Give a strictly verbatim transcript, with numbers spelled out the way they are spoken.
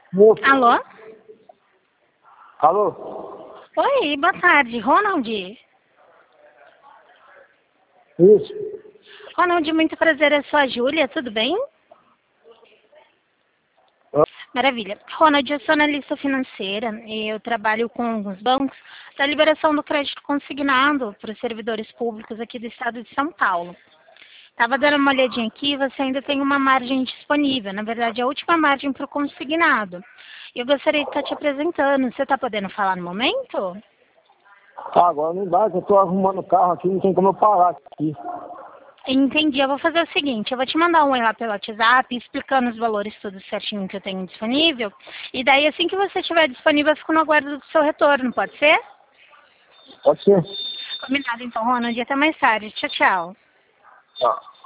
Moço. Alô? Alô? Oi, boa tarde. Ronald? Isso. Ronald, muito prazer. Eu sou a Júlia, tudo bem? Ah, Maravilha. Ronald, eu sou analista financeira e eu trabalho com alguns bancos da liberação do crédito consignado para os servidores públicos aqui do estado de São Paulo. Estava dando uma olhadinha aqui, você ainda tem uma margem disponível, na verdade a última margem para o consignado. Eu gostaria de estar te apresentando, você está podendo falar no momento? tá, agora não dá, que eu tô arrumando o carro aqui, não tem como eu parar aqui. Entendi, eu vou fazer o seguinte, eu vou te mandar um e lá pelo WhatsApp, explicando os valores tudo certinho que eu tenho disponível, e daí assim que você estiver disponível, eu fico no aguardo do seu retorno, pode ser? Pode ser? Combinado então, Ronald, até mais tarde, tchau, tchau. Tá.